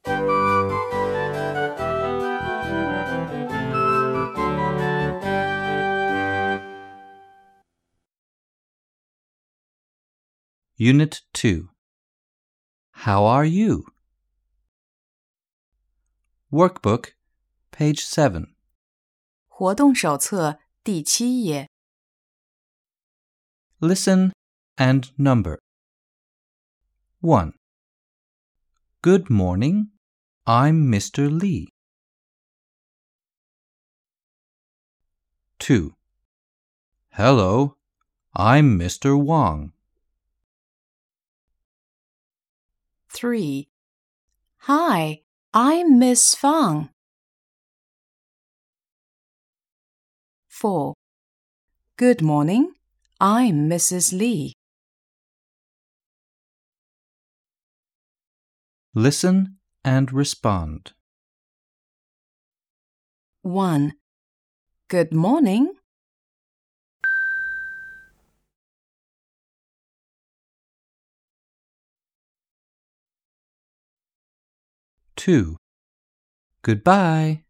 Unit 2. How are you? Workbook, page 7. 活动手册第7页。 Listen and number. 1. Good morning. I'm Mr. Lee. 2. Hello. I'm Mr. Wang. 3. Hi, I'm Miss Fang. 4. Good morning, I'm Mrs. Lee. Listen and respond. 1. Good morning. 2. Goodbye.